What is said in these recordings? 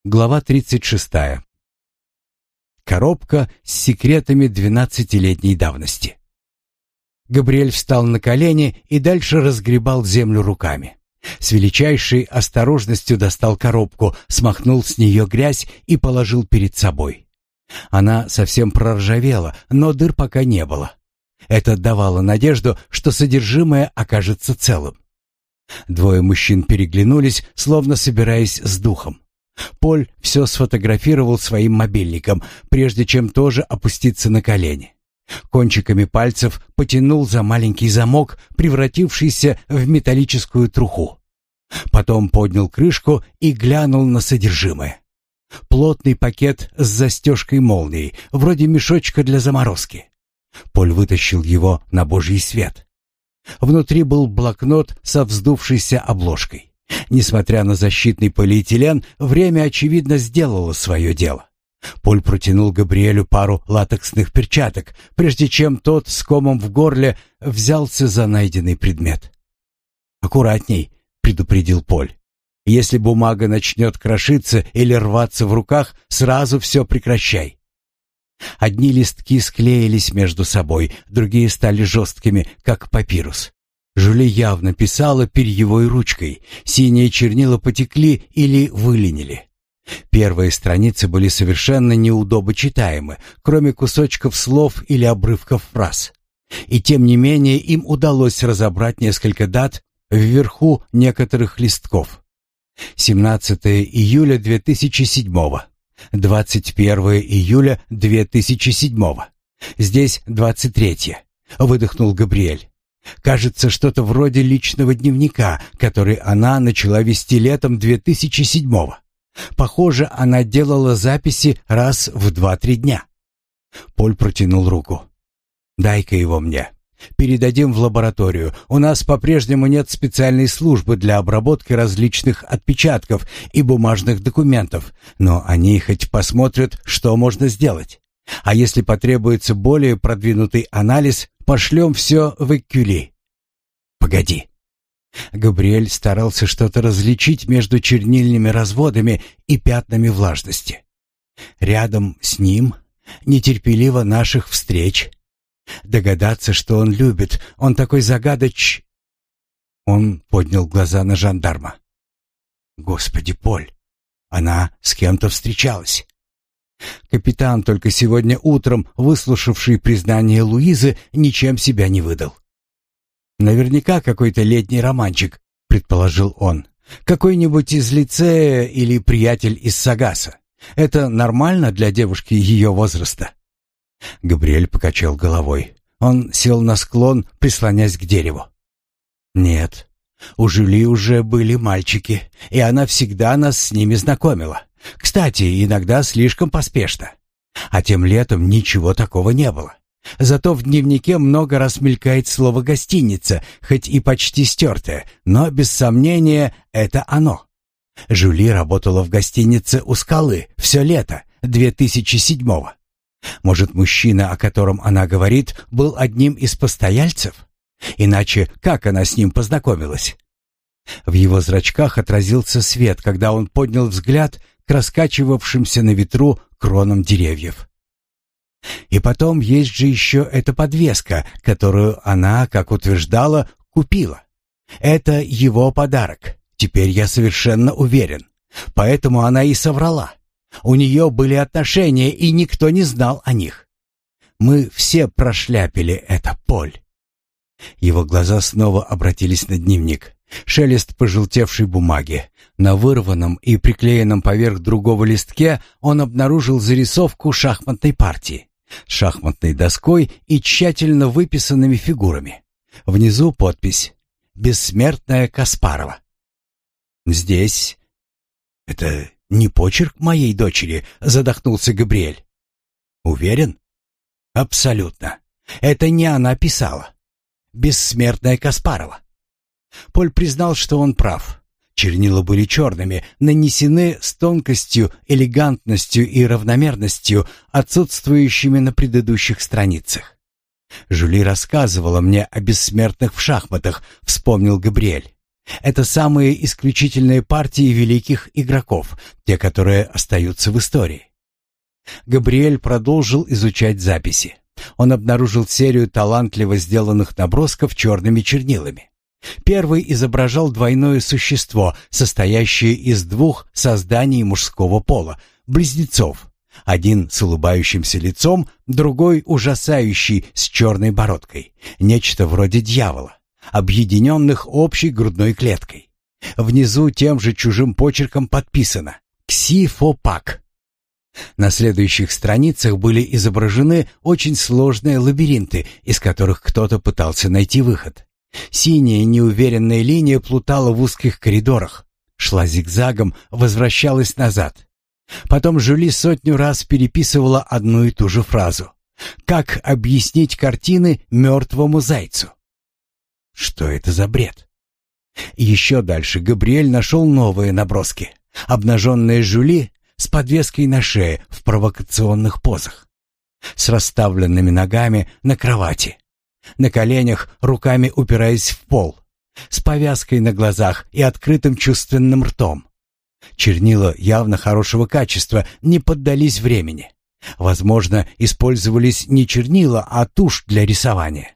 Глава 36. Коробка с секретами 12-летней давности. Габриэль встал на колени и дальше разгребал землю руками. С величайшей осторожностью достал коробку, смахнул с нее грязь и положил перед собой. Она совсем проржавела, но дыр пока не было. Это давало надежду, что содержимое окажется целым. Двое мужчин переглянулись, словно собираясь с духом. Поль все сфотографировал своим мобильником, прежде чем тоже опуститься на колени. Кончиками пальцев потянул за маленький замок, превратившийся в металлическую труху. Потом поднял крышку и глянул на содержимое. Плотный пакет с застежкой-молнией, вроде мешочка для заморозки. Поль вытащил его на божий свет. Внутри был блокнот со вздувшейся обложкой. Несмотря на защитный полиэтилен, время, очевидно, сделало свое дело. Поль протянул Габриэлю пару латексных перчаток, прежде чем тот с комом в горле взялся за найденный предмет. «Аккуратней», — предупредил Поль. «Если бумага начнет крошиться или рваться в руках, сразу все прекращай». Одни листки склеились между собой, другие стали жесткими, как папирус. Жюли явно писала перьевой ручкой, синие чернила потекли или выленили. Первые страницы были совершенно неудобочитаемы, кроме кусочков слов или обрывков фраз. И тем не менее им удалось разобрать несколько дат вверху некоторых листков. 17 июля 2007, 21 июля 2007. Здесь 23. Выдохнул Габриэль. Кажется, что-то вроде личного дневника, который она начала вести летом 2007-го. Похоже, она делала записи раз в 2-3 дня. Поль протянул руку. «Дай-ка его мне. Передадим в лабораторию. У нас по-прежнему нет специальной службы для обработки различных отпечатков и бумажных документов, но они хоть посмотрят, что можно сделать. А если потребуется более продвинутый анализ, пошлем все в Экюли». «Погоди». Габриэль старался что-то различить между чернильными разводами и пятнами влажности. Рядом с ним нетерпеливо наших встреч. Догадаться, что он любит, он такой Он поднял глаза на жандарма. «Господи, Поль, она с кем-то встречалась». Капитан, только сегодня утром выслушавший признание Луизы, ничем себя не выдал. «Наверняка какой-то летний романчик», — предположил он. «Какой-нибудь из лицея или приятель из Сагаса. Это нормально для девушки ее возраста?» Габриэль покачал головой. Он сел на склон, прислонясь к дереву. «Нет, у Жюли уже были мальчики, и она всегда нас с ними знакомила. Кстати, иногда слишком поспешно. А тем летом ничего такого не было. Зато в дневнике много раз мелькает слово «гостиница», хоть и почти стертое, но, без сомнения, это оно. Жюли работала в гостинице у скалы все лето 2007-го. Может, мужчина, о котором она говорит, был одним из постояльцев? Иначе как она с ним познакомилась? В его зрачках отразился свет, когда он поднял взгляд к раскачивавшимся на ветру кронам деревьев. И потом есть же еще эта подвеска, которую она, как утверждала, купила. Это его подарок. Теперь я совершенно уверен. Поэтому она и соврала. У нее были отношения, и никто не знал о них. Мы все прошляпили это, Поль. Его глаза снова обратились на дневник. Шелест пожелтевшей бумаги. На вырванном и приклеенном поверх другого листке он обнаружил зарисовку шахматной партии с шахматной доской и тщательно выписанными фигурами. Внизу подпись «Бессмертная Каспарова». «Здесь... это не почерк моей дочери», — задохнулся Габриэль. «Уверен?» «Абсолютно. Это не она писала. Бессмертная Каспарова». Поль признал, что он прав. Чернила были черными, нанесены с тонкостью, элегантностью и равномерностью, отсутствующими на предыдущих страницах. «Жюли рассказывала мне о бессмертных в шахматах», — вспомнил Габриэль. Это самые исключительные партии великих игроков, те, которые остаются в истории. Габриэль продолжил изучать записи. Он обнаружил серию талантливо сделанных набросков черными чернилами. Первый изображал двойное существо, состоящее из двух созданий мужского пола, близнецов. Один с улыбающимся лицом, другой ужасающий с черной бородкой. Нечто вроде дьявола, объединенных общей грудной клеткой. Внизу тем же чужим почерком подписано «Кси-фо-пак». На следующих страницах были изображены очень сложные лабиринты, из которых кто-то пытался найти выход. Синяя неуверенная линия плутала в узких коридорах, шла зигзагом, возвращалась назад. Потом Жюли сотню раз переписывала одну и ту же фразу. «Как объяснить картины мертвому зайцу?» Что это за бред? Еще дальше Габриэль нашел новые наброски. Обнаженная Жюли с подвеской на шее в провокационных позах, с расставленными ногами на кровати, на коленях, руками упираясь в пол, с повязкой на глазах и открытым чувственным ртом. Чернила явно хорошего качества не поддались времени. Возможно, использовались не чернила, а тушь для рисования.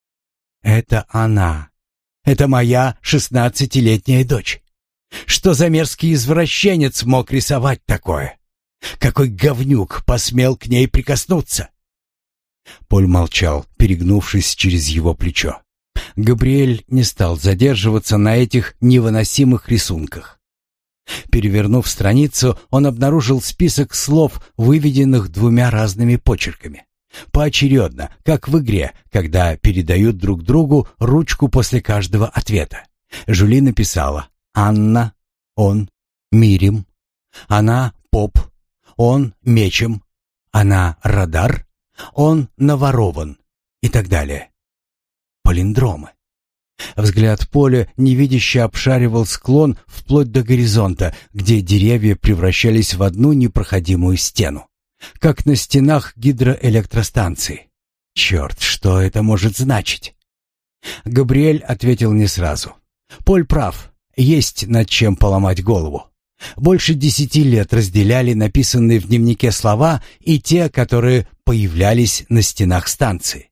Это она. Это моя 16-летняя дочь. Что за мерзкий извращенец мог рисовать такое? Какой говнюк посмел к ней прикоснуться? Поль молчал, перегнувшись через его плечо. Габриэль не стал задерживаться на этих невыносимых рисунках. Перевернув страницу, он обнаружил список слов, выведенных двумя разными почерками. Поочередно, как в игре, когда передают друг другу ручку после каждого ответа. Жюли написала «Анна», он «Мирим», она «Поп», он «Мечем», она «Радар», он «Наворован» и так далее. Палиндромы. Взгляд Поля невидяще обшаривал склон вплоть до горизонта, где деревья превращались в одну непроходимую стену, как на стенах гидроэлектростанции. Черт, что это может значить? Габриэль ответил не сразу. Поль прав, есть над чем поломать голову. Больше 10 лет разделяли написанные в дневнике слова и те, которые появлялись на стенах станции.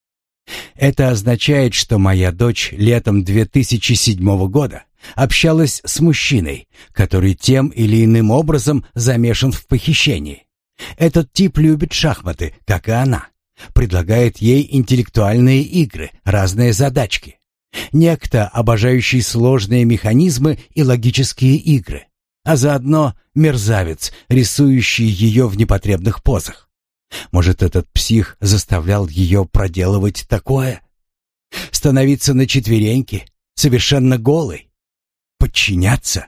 Это означает, что моя дочь летом 2007 года общалась с мужчиной, который тем или иным образом замешан в похищении. Этот тип любит шахматы, как и она. Предлагает ей интеллектуальные игры, разные задачки. Некто, обожающий сложные механизмы и логические игры, а заодно мерзавец, рисующий ее в непотребных позах. Может, этот псих заставлял ее проделывать такое? Становиться на четвереньки, совершенно голой? Подчиняться?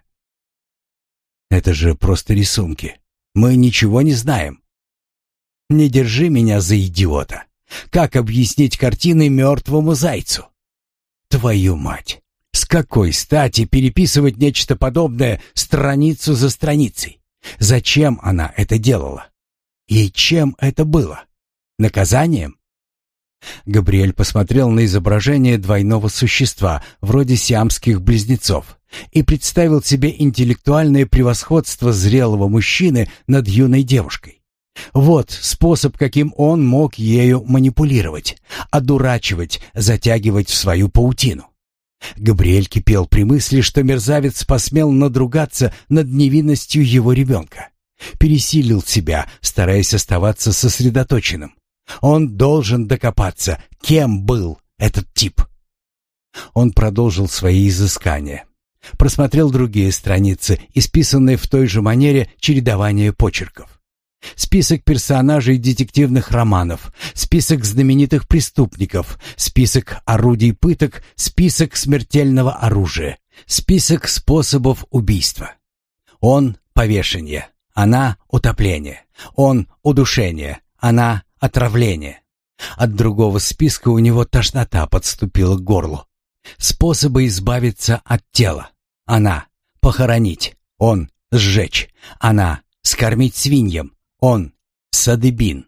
Это же просто рисунки. Мы ничего не знаем. Не держи меня за идиота. Как объяснить картины мертвому зайцу? Твою мать! С какой стати переписывать нечто подобное страницу за страницей? Зачем она это делала? И чем это было? Наказанием? Габриэль посмотрел на изображение двойного существа, вроде сиамских близнецов, и представил себе интеллектуальное превосходство зрелого мужчины над юной девушкой. Вот способ, каким он мог ею манипулировать, одурачивать, затягивать в свою паутину. Габриэль кипел при мысли, что мерзавец посмел надругаться над невинностью его ребенка. Пересилил себя, стараясь оставаться сосредоточенным. Он должен докопаться, кем был этот тип. Он продолжил свои изыскания. Просмотрел другие страницы, исписанные в той же манере чередования почерков. Список персонажей детективных романов, список знаменитых преступников, список орудий пыток, список смертельного оружия, список способов убийства. Он — повешение, она — утопление, он — удушение, она — отравление. От другого списка у него тошнота подступила к горлу. Способы избавиться от тела. Она — похоронить, он — сжечь, она — скормить свиньям, он — садыбин.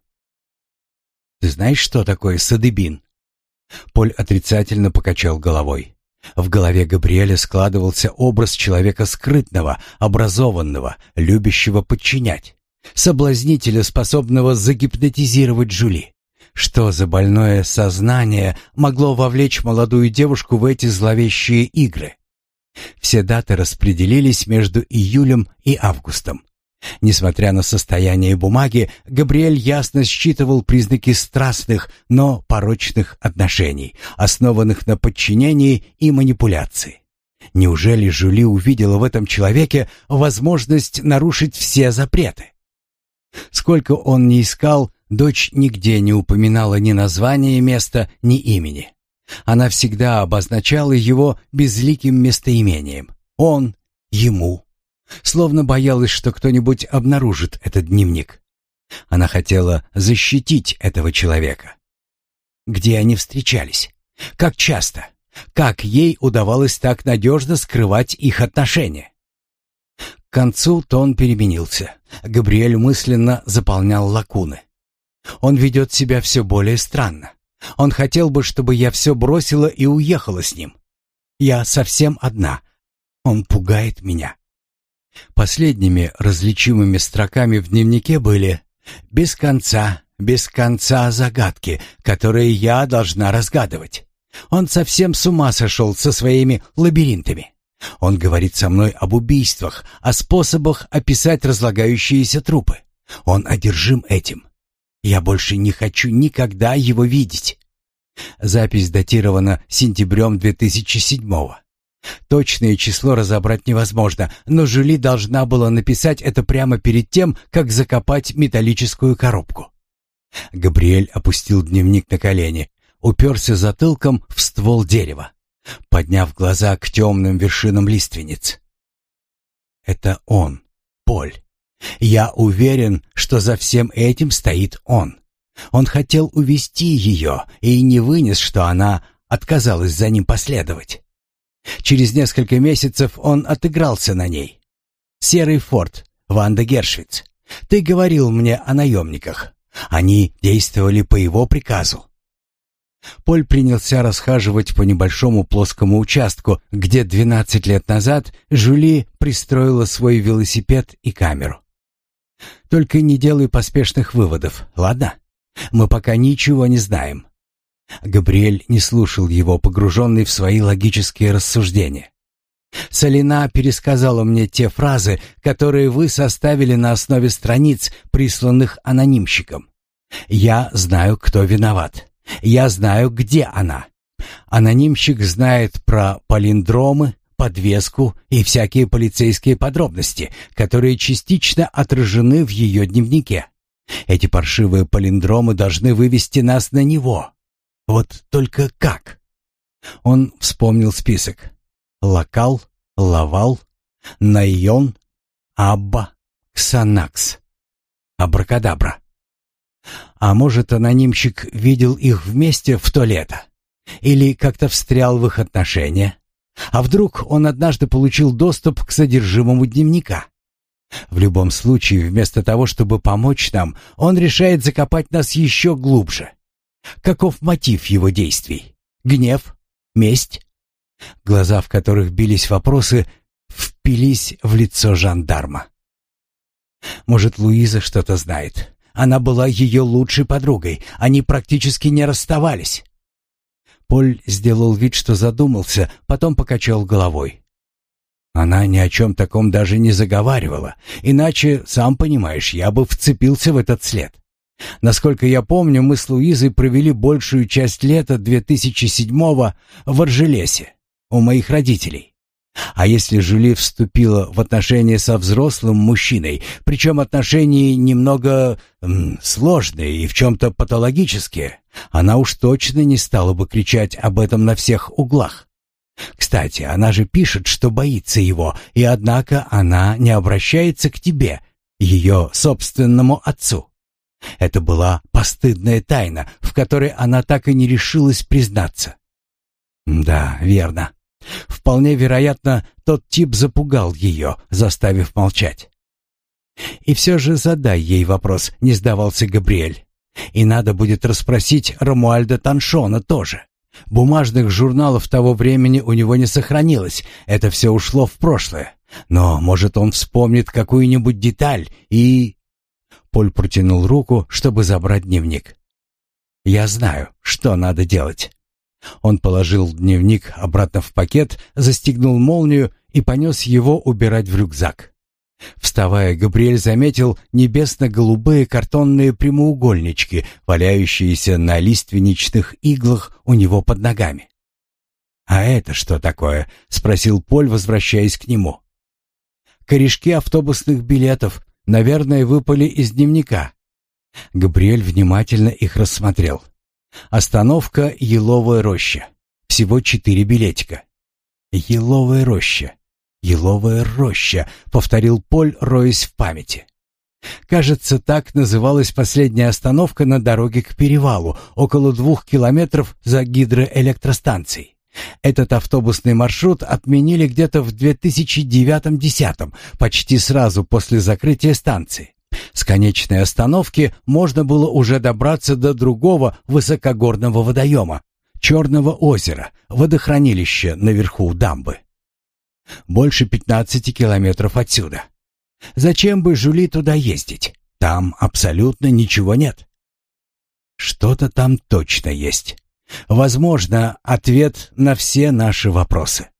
Ты знаешь, что такое садыбин? Поль отрицательно покачал головой. В голове Габриэля складывался образ человека скрытного, образованного, любящего подчинять, соблазнителя, способного загипнотизировать Жюли. Что за больное сознание могло вовлечь молодую девушку в эти зловещие игры? Все даты распределились между июлем и августом. Несмотря на состояние бумаги, Габриэль ясно считывал признаки страстных, но порочных отношений, основанных на подчинении и манипуляции. Неужели Жюли увидела в этом человеке возможность нарушить все запреты? Сколько он ни искал, дочь нигде не упоминала ни названия места, ни имени. Она всегда обозначала его безликим местоимением. Он, ему. Словно боялась, что кто-нибудь обнаружит этот дневник. Она хотела защитить этого человека. Где они встречались? Как часто? Как ей удавалось так надежно скрывать их отношения? К концу тон переменился. Габриэль мысленно заполнял лакуны. Он ведет себя все более странно. Он хотел бы, чтобы я все бросила и уехала с ним. Я совсем одна. Он пугает меня. Последними различимыми строками в дневнике были без конца загадки, которые я должна разгадывать. Он совсем с ума сошел со своими лабиринтами. Он говорит со мной об убийствах, о способах описать разлагающиеся трупы. Он одержим этим. Я больше не хочу никогда его видеть. Запись датирована сентябрем 2007-го. Точное число разобрать невозможно, но Жюли должна была написать это прямо перед тем, как закопать металлическую коробку. Габриэль опустил дневник на колени, уперся затылком в ствол дерева, подняв глаза к темным вершинам лиственниц. Это он, Поль. Я уверен, что за всем этим стоит он. Он хотел увести ее и не вынес, что она отказалась за ним последовать. Через несколько месяцев он отыгрался на ней. Серый форт, Ванда Гершвиц. Ты говорил мне о наемниках. Они действовали по его приказу. Поль принялся расхаживать по небольшому плоскому участку, где 12 лет назад Жюли пристроила свой велосипед и камеру. Только не делай поспешных выводов, ладно? Мы пока ничего не знаем. Габриэль не слушал его, погруженный в свои логические рассуждения. Салина пересказала мне те фразы, которые вы составили на основе страниц, присланных анонимщиком. Я знаю, кто виноват. Я знаю, где она. Анонимщик знает про палиндромы, подвеску и всякие полицейские подробности, которые частично отражены в ее дневнике. Эти паршивые палиндромы должны вывести нас на него. Вот только как? Он вспомнил список. Локал, Лавал, Найон, Абба, Ксанакс, Абракадабра. А может, анонимщик видел их вместе в то лето? Или как-то встрял в их отношения? А вдруг он однажды получил доступ к содержимому дневника? В любом случае, вместо того, чтобы помочь нам, он решает закопать нас еще глубже. Каков мотив его действий? Гнев? Месть? Глаза, в которых бились вопросы, впились в лицо жандарма. Может, Луиза что-то знает. Она была ее лучшей подругой. Они практически не расставались. Поль сделал вид, что задумался, потом покачал головой. Она ни о чем таком даже не заговаривала. Иначе, сам понимаешь, я бы вцепился в этот след. Насколько я помню, мы с Луизой провели большую часть лета 2007-го в Аржелесе, у моих родителей. А если Жюли вступила в отношения со взрослым мужчиной, причем отношения немного сложные и в чем-то патологические, она уж точно не стала бы кричать об этом на всех углах. Кстати, она же пишет, что боится его, и однако она не обращается к тебе, ее собственному отцу. Это была постыдная тайна, в которой она так и не решилась признаться. Да, верно. Вполне вероятно, тот тип запугал ее, заставив молчать. И все же задай ей вопрос, не сдавался Габриэль. И надо будет расспросить Ромуальда Таншона тоже. Бумажных журналов того времени у него не сохранилось, это все ушло в прошлое. Но, может, он вспомнит какую-нибудь деталь и... Поль протянул руку, чтобы забрать дневник. «Я знаю, что надо делать». Он положил дневник обратно в пакет, застегнул молнию и понес его убирать в рюкзак. Вставая, Габриэль заметил небесно-голубые картонные прямоугольнички, валяющиеся на лиственничных иглах у него под ногами. «А это что такое?» — спросил Поль, возвращаясь к нему. «Корешки автобусных билетов, наверное, выпали из дневника». Габриэль внимательно их рассмотрел. Остановка «Еловая роща». Всего 4 билетика. «Еловая роща. Еловая роща», — повторил Поль, роясь в памяти. Кажется, так называлась последняя остановка на дороге к перевалу, около 2 километров за гидроэлектростанцией. Этот автобусный маршрут отменили где-то в 2009-10, почти сразу после закрытия станции. С конечной остановки можно было уже добраться до другого высокогорного водоема — Черного озера, водохранилища наверху дамбы. Больше 15 километров отсюда. Зачем бы Жюли туда ездить? Там абсолютно ничего нет. Что-то там точно есть. Возможно, ответ на все наши вопросы.